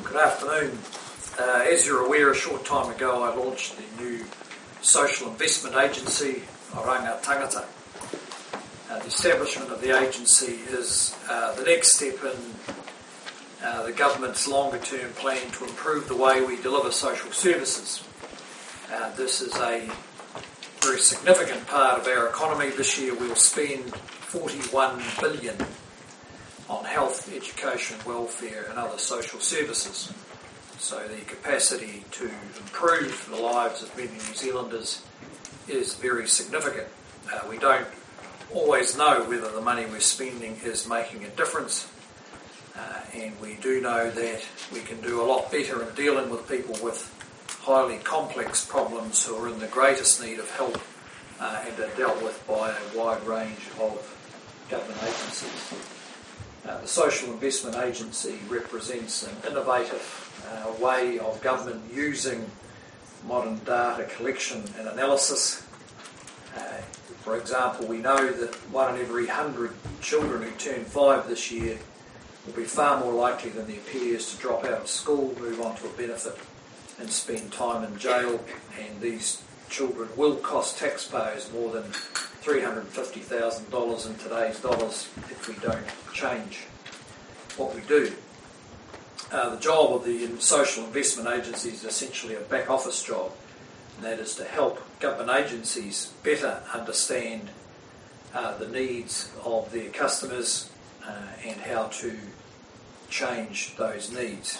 Good afternoon. As you're aware, a short time ago I launched the new social investment agency, Oranga Tangata. The establishment of the agency is the next step in the government's longer term plan to improve the way we deliver social services. This is a very significant part of our economy. This year we'll spend $41 billion on health, education, welfare and other social services. So the capacity to improve the lives of many New Zealanders is very significant. We don't always know whether the money we're spending is making a difference, and we do know that we can do a lot better in dealing with people with highly complex problems who are in the greatest need of help and are dealt with by a wide range of government agencies. The Social Investment Agency represents an innovative way of government using modern data collection and analysis. For example, we know that 1 in every 100 children who turn 5 this year will be far more likely than their peers to drop out of school, move on to a benefit and spend time in jail, and these children will cost taxpayers more than $350,000 in today's dollars if we don't change what we do. The job of the Social Investment Agency is essentially a back office job, and that is to help government agencies better understand the needs of their customers and how to change those needs.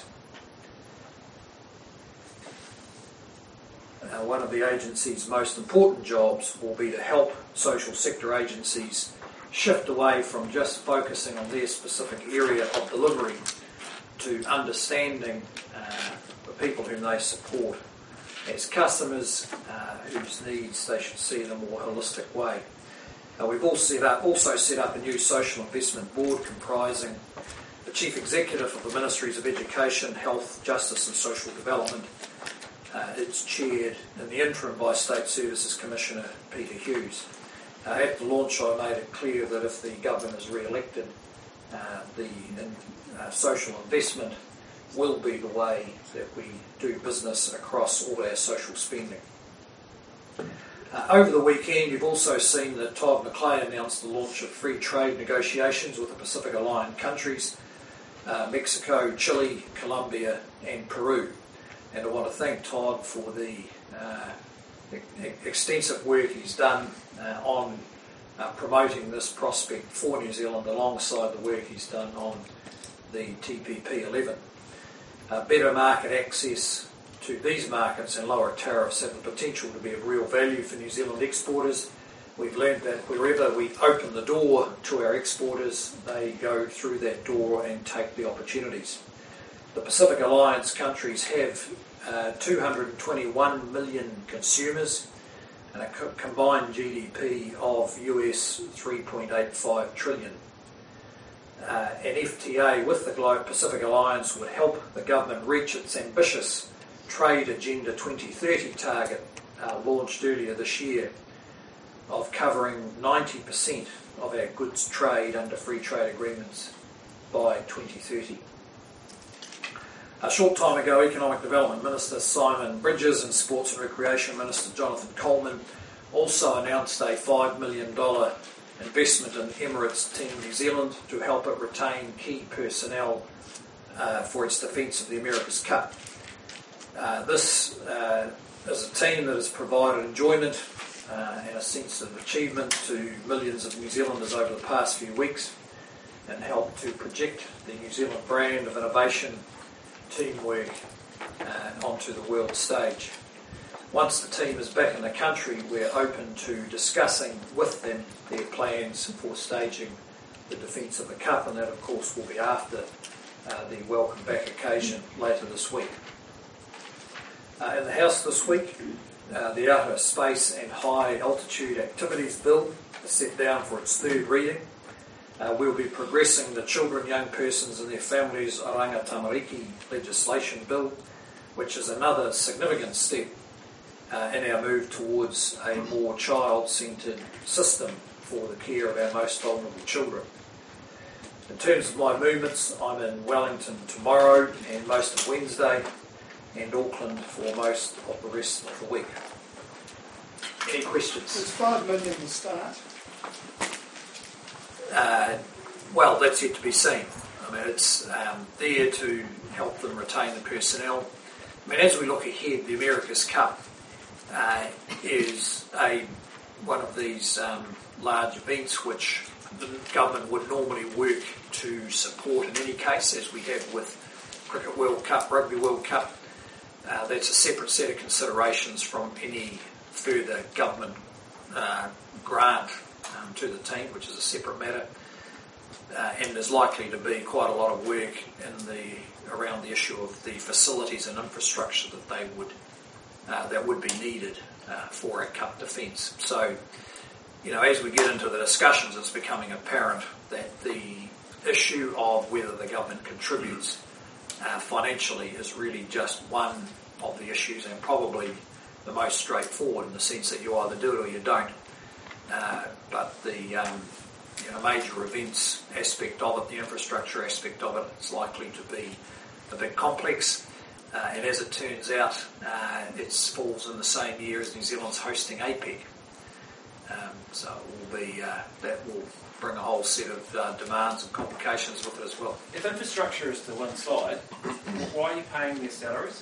One of the agency's most important jobs will be to help social sector agencies shift away from just focusing on their specific area of delivery to understanding the people whom they support as customers whose needs they should see in a more holistic way. We've also set up a new social investment board comprising the Chief Executive of the Ministries of Education, Health, Justice and Social Development. It's chaired in the interim by State Services Commissioner Peter Hughes. At the launch I made it clear that if the government is re-elected, the social investment will be the way that we do business across all our social spending. Over the weekend you've also seen that Todd McClay announced the launch of free trade negotiations with the Pacific Alliance countries, Mexico, Chile, Colombia and Peru. And I want to thank Todd for the extensive work he's done on promoting this prospect for New Zealand alongside the work he's done on the TPP-11. Better market access to these markets and lower tariffs have the potential to be of real value for New Zealand exporters. We've learned that wherever we open the door to our exporters, they go through that door and take the opportunities. The Pacific Alliance countries have 221 million consumers and a combined GDP of US 3.85 trillion. An FTA with the Pacific Alliance would help the government reach its ambitious Trade Agenda 2030 target launched earlier this year of covering 90% of our goods trade under free trade agreements by 2030. A short time ago, Economic Development Minister Simon Bridges and Sports and Recreation Minister Jonathan Coleman also announced a $5 million investment in Emirates Team New Zealand to help it retain key personnel for its defence of the America's Cup. This is a team that has provided enjoyment and a sense of achievement to millions of New Zealanders over the past few weeks and helped to project the New Zealand brand of innovation, teamwork onto the world stage. Once the team is back in the country, we're open to discussing with them their plans for staging the defence of the Cup, and that of course will be after the welcome back occasion later this week. In the House this week, the Outer Space and High Altitude Activities Bill is set down for its third reading. We'll be progressing the Children, Young Persons and Their Families Oranga Tamariki legislation bill, which is another significant step in our move towards a more child-centred system for the care of our most vulnerable children. In terms of my movements, I'm in Wellington tomorrow and most of Wednesday, and Auckland for most of the rest of the week. Any questions? Is 5 million the start? Well, that's yet to be seen. I mean, it's there to help them retain the personnel. I mean, as we look ahead, the America's Cup is one of these large events which the government would normally work to support in any case, as we have with Cricket World Cup, Rugby World Cup. That's a separate set of considerations from any further government grant to the team, which is a separate matter. And there's likely to be quite a lot of work around the issue of the facilities and infrastructure that would be needed for a cup defence. So, as we get into the discussions, it's becoming apparent that the issue of whether the government contributes financially is really just one of the issues, and probably the most straightforward, in the sense that you either do it or you don't. But the major events aspect of it, the infrastructure aspect of it, it's likely to be a bit complex. And as it turns out, it falls in the same year as New Zealand's hosting APEC. So it will be, that will bring a whole set of demands and complications with it as well. If infrastructure is to one side, why are you paying their salaries?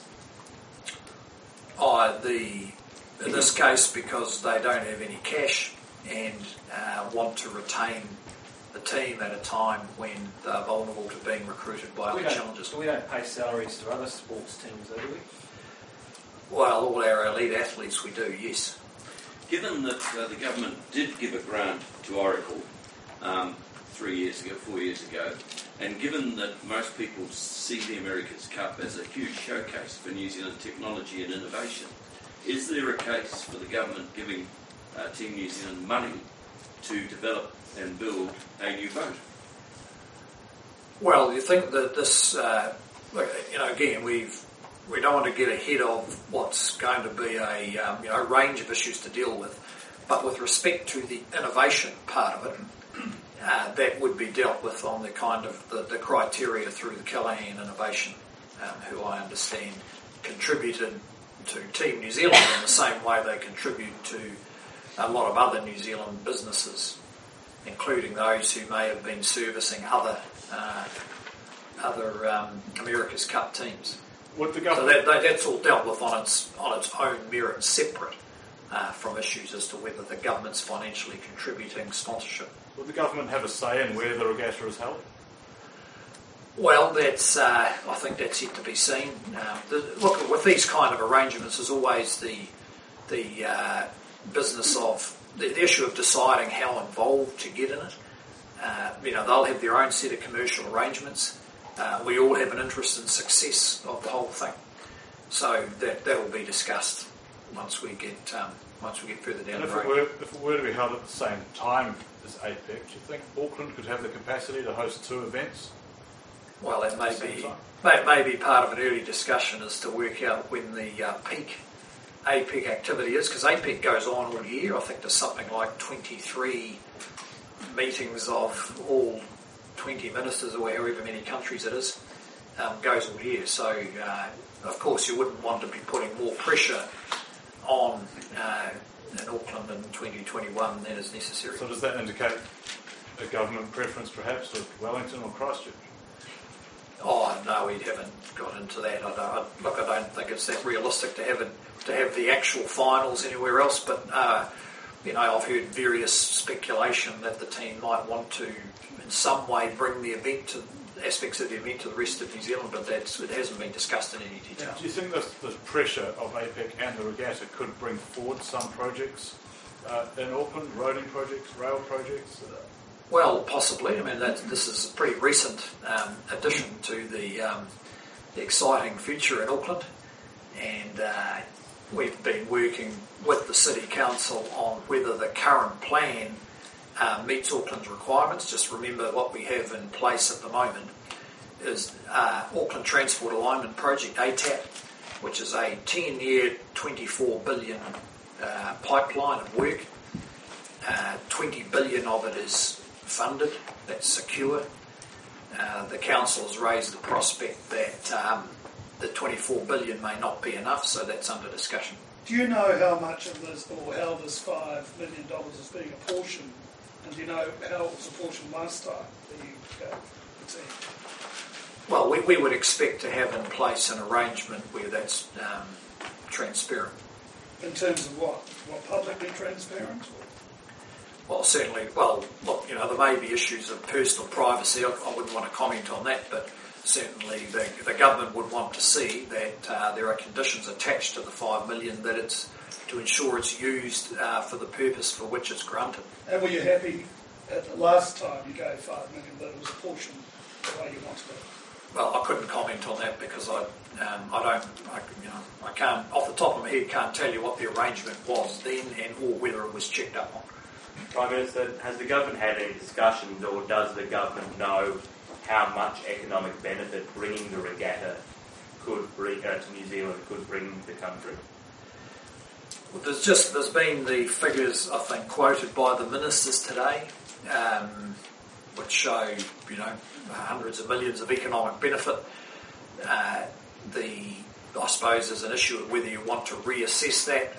In this case, because they don't have any cash and want to retain the team at a time when they're vulnerable to being recruited by other challenges. We don't pay salaries to other sports teams, do we? Well, all our elite athletes we do, yes. Given that the government did give a grant to Oracle 4 years ago, and given that most people see the America's Cup as a huge showcase for New Zealand technology and innovation, is there a case for the government giving Team New Zealand money to develop and build a new boat? Well, you think that this, again, we don't want to get ahead of what's going to be a range of issues to deal with, but with respect to the innovation part of it, that would be dealt with on the kind of the criteria through the Callaghan Innovation, who I understand contributed to Team New Zealand in the same way they contribute to a lot of other New Zealand businesses, including those who may have been servicing other America's Cup teams. Would the government... So that's all dealt with on its own merit, separate from issues as to whether the government's financially contributing sponsorship. Would the government have a say in where the regatta is held? Well, that's I think that's yet to be seen. Look, with these kind of arrangements, there's always the business of the issue of deciding how involved to get in it. They'll have their own set of commercial arrangements. We all have an interest in success of the whole thing, so that will be discussed once we get further down the road. If it were to be held at the same time as APEC, do you think Auckland could have the capacity to host 2 events? Well, that may be part of an early discussion as to work out when the peak APEC activity is, because APEC goes on all year. I think there's something like 23 meetings of all 20 ministers or however many countries it is, goes all year. So, of course, you wouldn't want to be putting more pressure on in Auckland in 2021 than is necessary. So does that indicate a government preference perhaps of Wellington or Christchurch? Oh no, we haven't got into that. I don't think it's that realistic to have the actual finals anywhere else. But I've heard various speculation that the team might want to, in some way, bring the event to aspects of the event to the rest of New Zealand. But it hasn't been discussed in any detail. Do you think this pressure of APEC and the regatta could bring forward some projects in Auckland, roading projects, rail projects? Well, possibly. I mean, this is a pretty recent addition to the exciting future in Auckland, and we've been working with the City Council on whether the current plan meets Auckland's requirements. Just remember what we have in place at the moment is Auckland Transport Alignment Project, ATAP, which is a 10-year, $24 billion pipeline of work. $20 billion of it is funded, that's secure. the council has raised the prospect that the 24 billion may not be enough, so that's under discussion. Do you know how much of this, or how this $5 million is being apportioned? And do you know how it was apportioned last time that you gave the team? Well, we would expect to have in place an arrangement where that's transparent. In terms of what? What, publicly transparent? Well, certainly, well, look, there may be issues of personal privacy. I wouldn't want to comment on that, but certainly the government would want to see that there are conditions attached to the $5 million, that it's to ensure it's used for the purpose for which it's granted. And were you happy at the last time you gave $5 million that it was apportioned the way you wanted it? Well, I couldn't comment on that because I can't, off the top of my head, can't tell you what the arrangement was then or whether it was checked up on. Prime Minister, has the government had any discussions, or does the government know how much economic benefit bringing the regatta could bring to New Zealand, could bring the country? Well, there's been the figures, I think, quoted by the ministers today, which show hundreds of millions of economic benefit. I suppose there's an issue of whether you want to reassess that.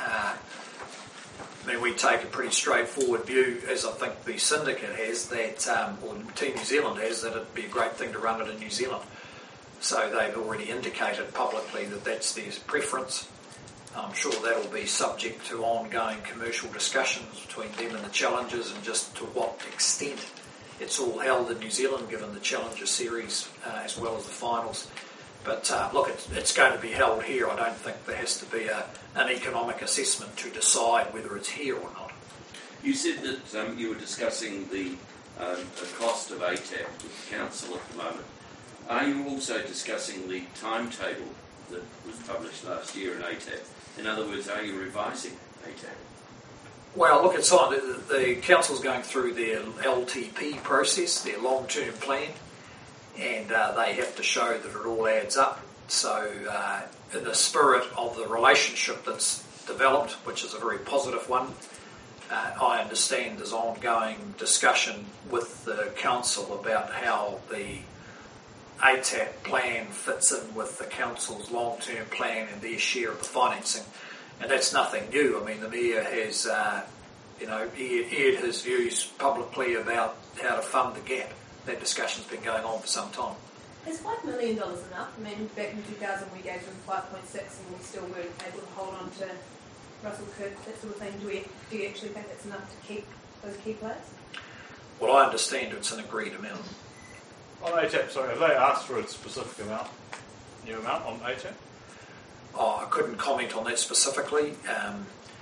We take a pretty straightforward view, as I think the syndicate has, that, or Team New Zealand has, that it'd be a great thing to run it in New Zealand. So they've already indicated publicly that that's their preference. I'm sure that'll be subject to ongoing commercial discussions between them and the challengers, and just to what extent it's all held in New Zealand, given the Challenger Series as well as the finals. But look, it's going to be held here. I don't think there has to be an economic assessment to decide whether it's here or not. You said that you were discussing the cost of ATAP with the council at the moment. Are you also discussing the timetable that was published last year in ATAP? In other words, are you revising ATAP? Well, look, it's on. The council's going through their LTP process, their long-term plan, and they have to show that it all adds up. So in the spirit of the relationship that's developed, which is a very positive one, I understand there's ongoing discussion with the council about how the ATAP plan fits in with the council's long-term plan and their share of the financing. And that's nothing new. I mean, the Mayor has, aired his views publicly about how to fund the gap. That discussion's been going on for some time. Is $5 million enough? I mean, back in 2000 we gave them 5.6 and we still weren't able to hold on to Russell Kirk, that sort of thing. Do you actually think it's enough to keep those key players? Well, I understand it's an agreed amount. On ATAP, sorry, have they asked for a specific amount, new amount on ATAP? I couldn't comment on that specifically. I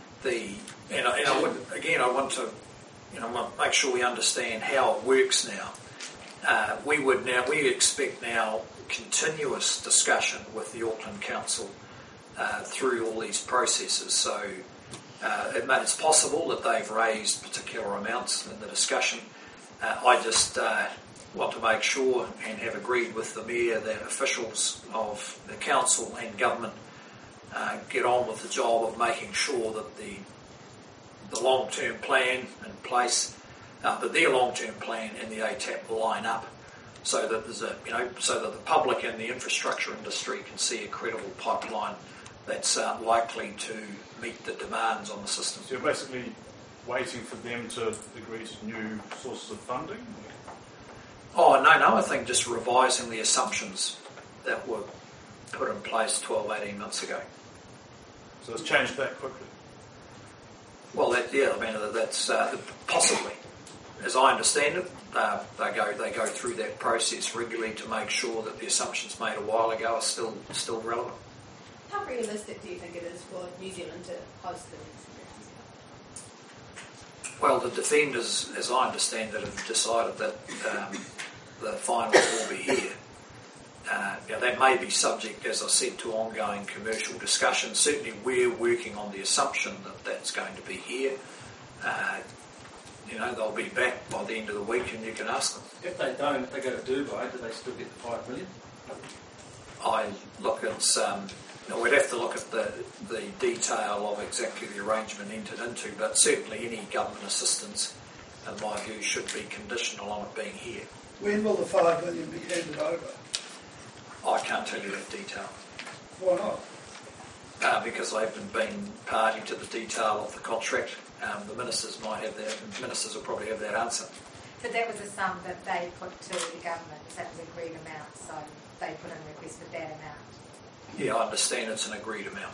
want to make sure we understand how it works now. We expect now continuous discussion with the Auckland Council through all these processes. So it's possible that they've raised particular amounts in the discussion. I just want to make sure and have agreed with the Mayor that officials of the Council and Government get on with the job of making sure that the long-term plan in place, that their long-term plan and the ATAP line up, so that there's so that the public and the infrastructure industry can see a credible pipeline that's likely to meet the demands on the system. So you're basically waiting for them to agree to new sources of funding? Oh, no, I think just revising the assumptions that were put in place 12, 18 months ago. So it's changed that quickly? Well, that's possibly. As I understand it, they go through that process regularly to make sure that the assumptions made a while ago are still relevant. How realistic do you think it is for New Zealand to host the next American Cup? Well, the defenders, as I understand it, have decided that the finals will be here. That may be subject, as I said, to ongoing commercial discussion. Certainly we're working on the assumption that that's going to be here. They'll be back by the end of the week and you can ask them. If they don't, if they go to Dubai, do they still get the $5 million? We'd have to look at the detail of exactly the arrangement entered into, but certainly any government assistance, in my view, should be conditional on it being here. When will the $5 million be handed over? I can't tell you that detail. Why not? Because I haven't been party to the detail of the contract. The ministers might have that. The ministers will probably have that answer. But that was a sum that they put to the government. That was an agreed amount, so they put in a request for that amount. Yeah, I understand it's an agreed amount.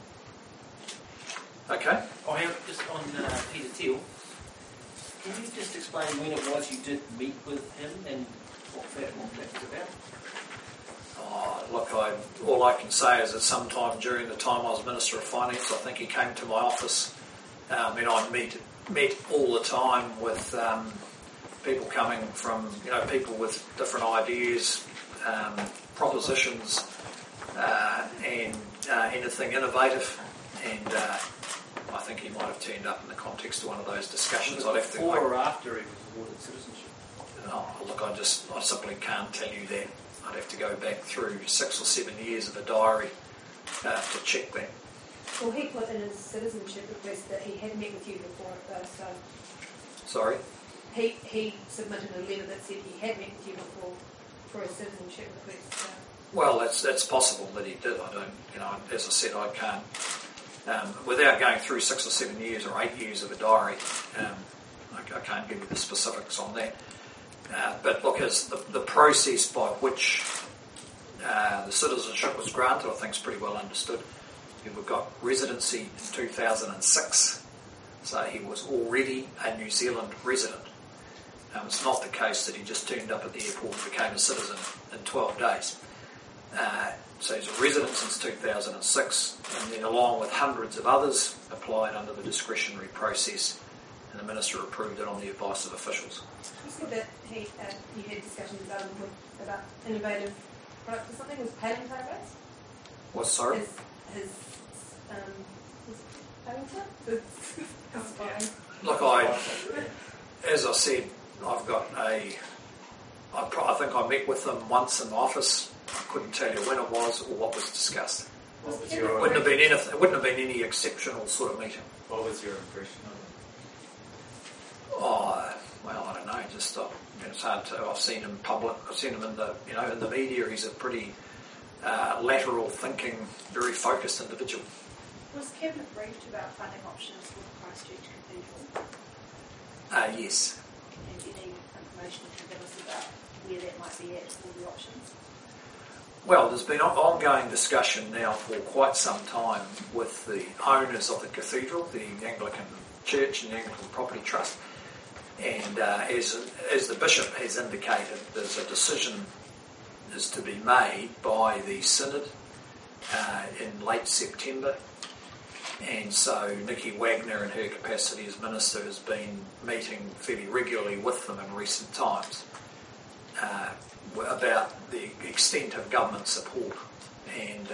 Okay. I have just on Peter Thiel. Can you just explain when it was you did meet with him and what that was about? Look, all I can say is that sometime during the time I was Minister of Finance, I think he came to my office. I met all the time with people coming from, people with different ideas, propositions, and anything innovative. And I think he might have turned up in the context of one of those discussions. I'd have to before or after he was awarded citizenship? Look, I simply can't tell you that. I'd have to go back through 6 or 7 years of a diary to check that. Well, he put in his citizenship request that he had met with you before it though, so... Sorry? He submitted a letter that said he had met with you before for his citizenship request. So. Well, that's possible that he did. I don't, as I said, I can't... without going through 6 or 7 years or 8 years of a diary, I can't give you the specifics on that. But look, as the process by which the citizenship was granted, I think is pretty well understood. We've got residency in 2006, so he was already a New Zealand resident. It's not the case that he just turned up at the airport and became a citizen in 12 days. So he's a resident since 2006, and then along with hundreds of others, applied under the discretionary process, and the Minister approved it on the advice of officials. You said that you had discussions about innovative products or something. Was Palington? What, sorry? His Palington? Look, as I said, I've got I think I met with them once in the office. I couldn't tell you when it was or what was discussed. It wouldn't have been anything. It wouldn't have been any exceptional sort of meeting. What was your impression of him? Well, I don't know. Just it's hard to. I've seen him in public. I've seen him in the in the media. He's a pretty lateral thinking, very focused individual. Was Cabinet briefed about funding options for the Christchurch Cathedral? Yes. And any information you can give us about where that might be at for the options? Well, there's been ongoing discussion now for quite some time with the owners of the cathedral, the Anglican Church and the Anglican Property Trust. And as the Bishop has indicated, there's a decision is to be made by the Synod in late September. And so Nikki Wagner, in her capacity as Minister, has been meeting fairly regularly with them in recent times about the extent of government support. And,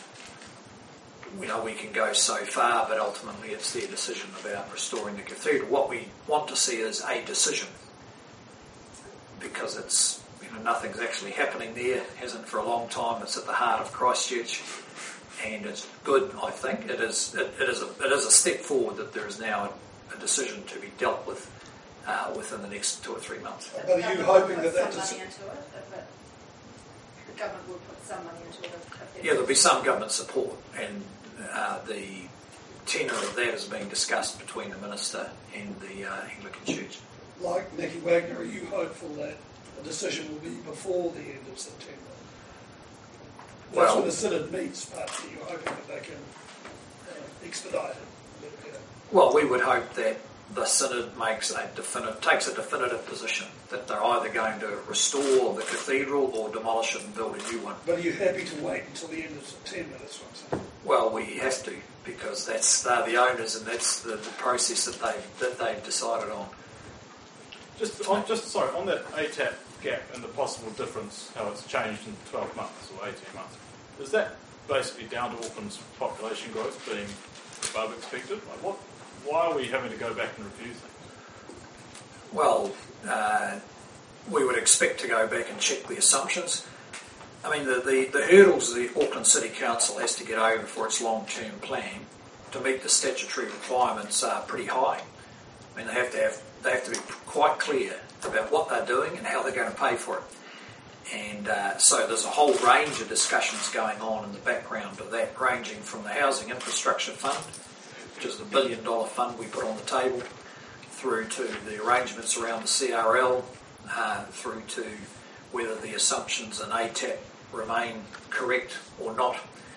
we can go so far, but ultimately it's their decision about restoring the cathedral. What we want to see is a decision, because it's, nothing's actually happening there, hasn't for a long time. It's at the heart of Christchurch, and it's good, I think. It is a step forward that there is now a decision to be dealt with within the next 2 or 3 months. But are you hoping that money into it? The government will put some money into it? Yeah, there'll be some government support, and the tenor of that is being discussed between the Minister and the Anglican Church. Like Nikki Wagner, are you hopeful that a decision will be before the end of September? That's when the Synod meets, but are you hoping that they can expedite it a little better? Well, we would hope that the Synod takes a definitive position that they're either going to restore the cathedral or demolish it and build a new one. But are you happy to wait until the end of September? That's what I'm saying. Well, we have to, because they're the owners, and that's the process that they've decided on. On that ATAP gap and the possible difference, how it's changed in 12 months or 18 months, is that basically down to Auckland's population growth being above expected? Why are we having to go back and review things? Well, we would expect to go back and check the assumptions. I mean, the hurdles the Auckland City Council has to get over for its long-term plan to meet the statutory requirements are pretty high. I mean, they have to have they have to be quite clear about what they're doing and how they're going to pay for it. And so there's a whole range of discussions going on in the background of that, ranging from the Housing Infrastructure Fund, which is the $1 billion fund we put on the table, through to the arrangements around the CRL, through to whether the assumptions in ATAP remain correct or not.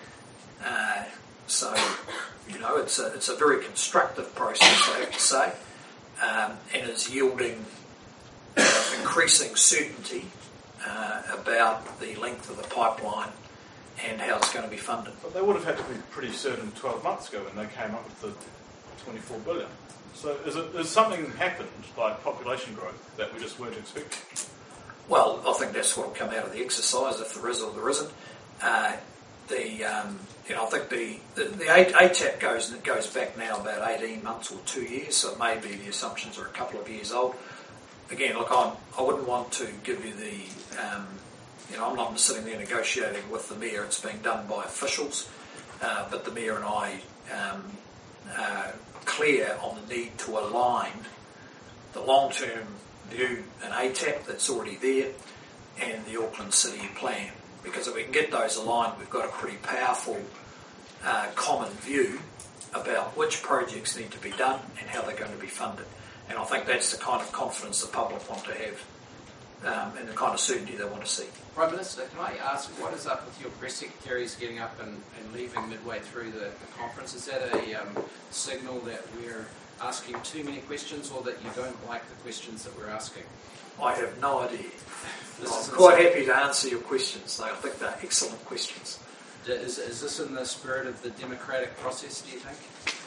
So, it's a very constructive process, I have to say, and is yielding increasing certainty about the length of the pipeline and how it's going to be funded. But they would have had to be pretty certain 12 months ago when they came up with the 24 billion. So has something happened, like population growth, that we just weren't expecting? Well, I think that's what will come out of the exercise, if there is or there isn't. I think the ATAP goes back now about 18 months or 2 years, so it may be the assumptions are a couple of years old. Again, look, I wouldn't want to give you I'm not sitting there negotiating with the Mayor. It's being done by officials, but the Mayor and I are clear on the need to align the long-term view in ATAP that's already there and the Auckland City Plan. Because if we can get those aligned, we've got a pretty powerful common view about which projects need to be done and how they're going to be funded. And I think that's the kind of confidence the public want to have and the kind of certainty they want to see. Prime Minister, can I ask, what is up with your press secretaries getting up and leaving midway through the conference? Is that a signal that we're asking too many questions or that you don't like the questions that we're asking? I have no idea. I'm quite happy to answer your questions, though. I think they're excellent questions. Is this in the spirit of the democratic process, do you think?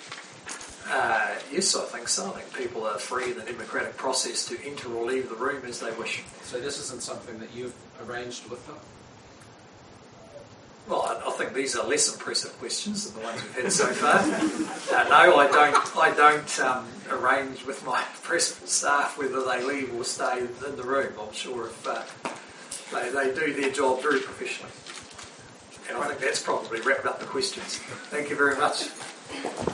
Yes, I think so. I think people are free in the democratic process to enter or leave the room as they wish. So this isn't something that you've arranged with them? Well, I think these are less impressive questions than the ones we've had so far. No, I don't arrange with my press staff whether they leave or stay in the room. I'm sure if they do their job very professionally. And I think that's probably wrapped up the questions. Thank you very much.